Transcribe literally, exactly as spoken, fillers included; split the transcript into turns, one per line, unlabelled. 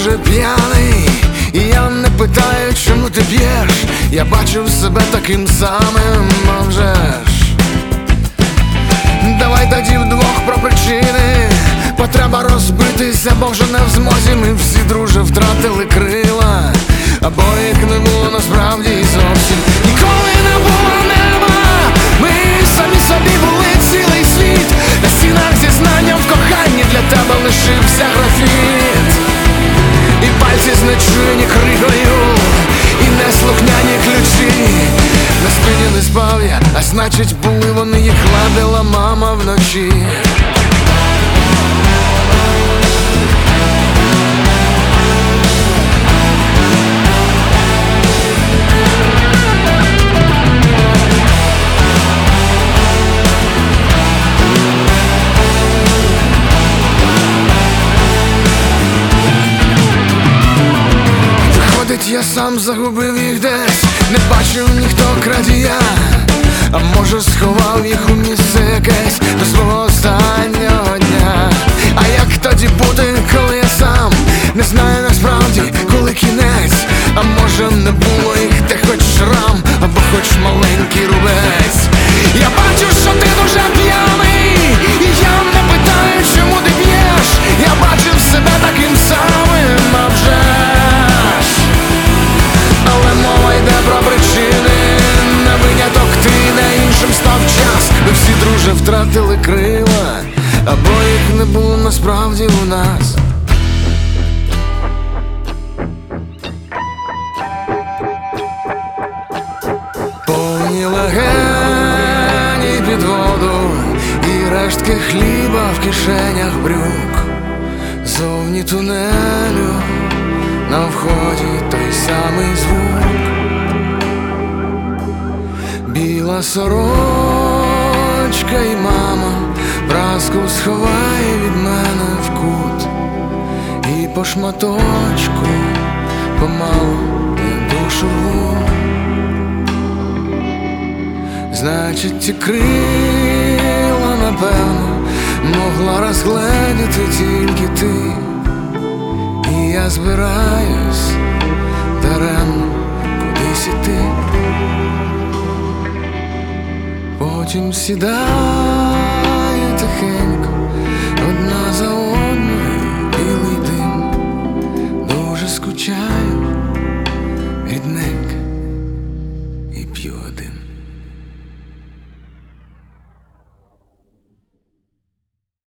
дуже п'яний, і я не питаю, чому ти п'єш. Я бачив себе таким самим, а вже ж. Давай тоді вдвох про причини. Потреба розбитися, бо вже не в змозі. Ми всі, друже, втратили крила, або їх не було насправді зовсім. Ніколи не було неба, ми самі собі були цілий світ. На стінах зізнання в коханні для тебе лишився графіт. І пальці знечуєні кригою, і неслухняні ключі. На спині не спав я, а значить були вони, їх гладила мама вночі. Я сам загубив їх десь, не бачив ніхто крадія, а може сховав їх у місце якесь до свого останнього дня. А як тоді бути, коли я сам не знаю насправді, коли кінець? А може не було їх, де хоч шрам, або хоч маленький рубець. Я бачу, що ти дуже п'яний, і я не питаю, чому ти п'єш. Я бачив себе таким самим, а вже ж. Але мова йде про причини, на виняток ти, на іншим став час. Ми всі, друже, втратили крила, або їх не було насправді у нас. Повні легені під воду, і рештки хліба в кишенях брюк. Зовні тунелю, на вході той самий звук. Біла сорочка і мама праску сховає від мене в кут. І по шматочку помалу я душу рву. Значить, ті крила, напевно, могла розгледіти тільки ти. І я збираюсь даремно кудись іти. Потім сідаю тихенько